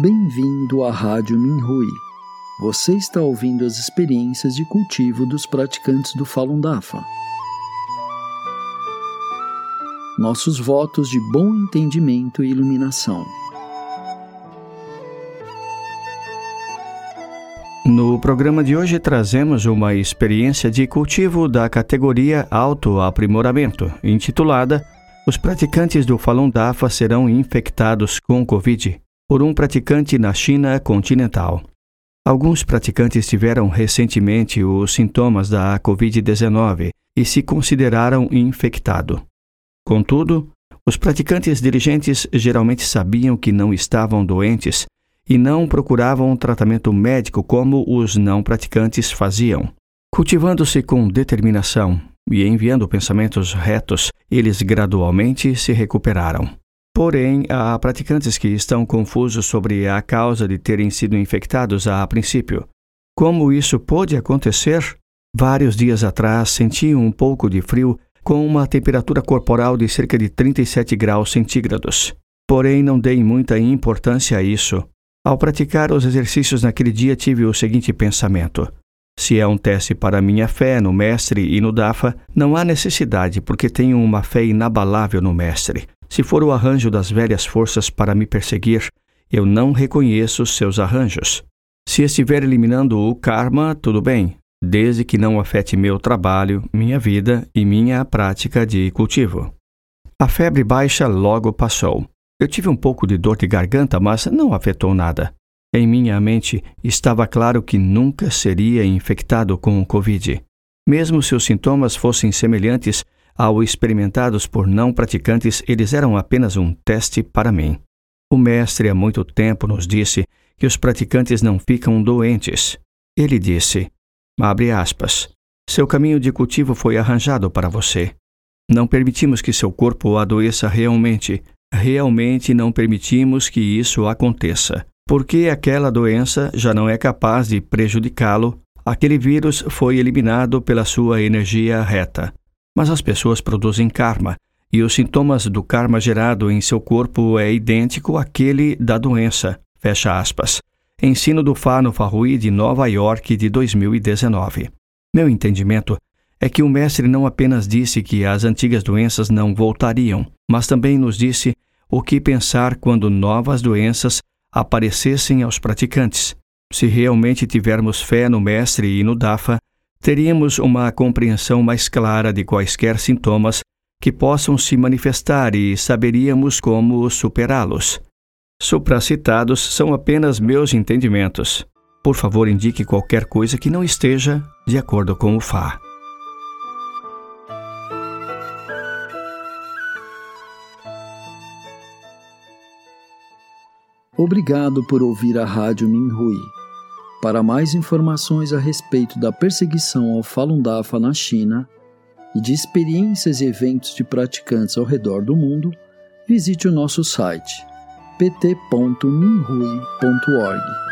Bem-vindo à Rádio Minhui. Você está ouvindo as experiências de cultivo dos praticantes do Falun Dafa. Nossos votos de bom entendimento e iluminação. No programa de hoje trazemos uma experiência de cultivo da categoria Autoaprimoramento, intitulada Os praticantes do Falun Dafa serão infectados com Covid, por um praticante na China continental. Alguns praticantes tiveram recentemente os sintomas da Covid-19 e se consideraram infectados. Contudo, os praticantes diligentes geralmente sabiam que não estavam doentes e não procuravam um tratamento médico como os não praticantes faziam. Cultivando-se com determinação e enviando pensamentos retos, eles gradualmente se recuperaram. Porém, há praticantes que estão confusos sobre a causa de terem sido infectados a princípio. Como isso pôde acontecer? Vários dias atrás senti um pouco de frio com uma temperatura corporal de cerca de 37 graus centígrados. Porém, não dei muita importância a isso. Ao praticar os exercícios naquele dia, tive o seguinte pensamento: se é um teste para minha fé no Mestre e no Dafa, não há necessidade, porque tenho uma fé inabalável no Mestre. Se for o arranjo das velhas forças para me perseguir, eu não reconheço seus arranjos. Se estiver eliminando o karma, tudo bem, desde que não afete meu trabalho, minha vida e minha prática de cultivo. A febre baixa logo passou. Eu tive um pouco de dor de garganta, mas não afetou nada. Em minha mente estava claro que nunca seria infectado com o Covid. Mesmo se os sintomas fossem semelhantes ao experimentados por não praticantes, eles eram apenas um teste para mim. O Mestre há muito tempo nos disse que os praticantes não ficam doentes. Ele disse, abre aspas, seu caminho de cultivo foi arranjado para você. Não permitimos que seu corpo adoeça realmente. Realmente não permitimos que isso aconteça. Porque aquela doença já não é capaz de prejudicá-lo, aquele vírus foi eliminado pela sua energia reta. Mas as pessoas produzem karma, e os sintomas do karma gerado em seu corpo é idêntico àquele da doença. Fecha aspas. Ensino do Fano Farrui de Nova York de 2019. Meu entendimento é que o Mestre não apenas disse que as antigas doenças não voltariam, mas também nos disse o que pensar quando novas doenças aparecessem aos praticantes. Se realmente tivermos fé no Mestre e no Dafa, teríamos uma compreensão mais clara de quaisquer sintomas que possam se manifestar e saberíamos como superá-los. Supracitados são apenas meus entendimentos. Por favor, indique qualquer coisa que não esteja de acordo com o Fá. Obrigado por ouvir a Rádio Minhui. Para mais informações a respeito da perseguição ao Falun Dafa na China e de experiências e eventos de praticantes ao redor do mundo, visite o nosso site pt.minhui.org.